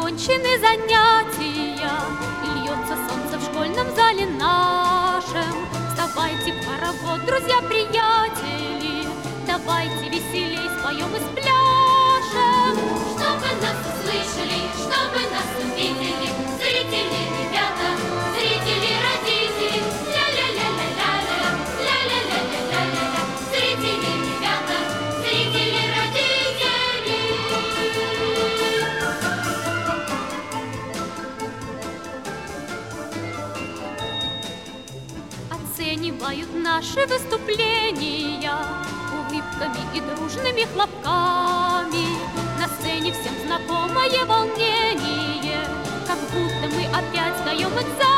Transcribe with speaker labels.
Speaker 1: Окончены занятия, и льется солнце в школьном зале нашем. Вставайте в хоровод, друзья-приятели, давайте веселей споем и спляшем.
Speaker 2: Чтобы нас услышали, чтобы нас увидели, зрители, ребята, зрители, родители, ля-ля-ля-ля-ля-ля, ля-ля-ля-ля-ля-ля, зрители, ребята, зрители, родители.
Speaker 1: Оценивают наши выступления улыбками и дружными хлопками. На сцене всем знакомое волнение, как будто мы опять сдаем экзамен.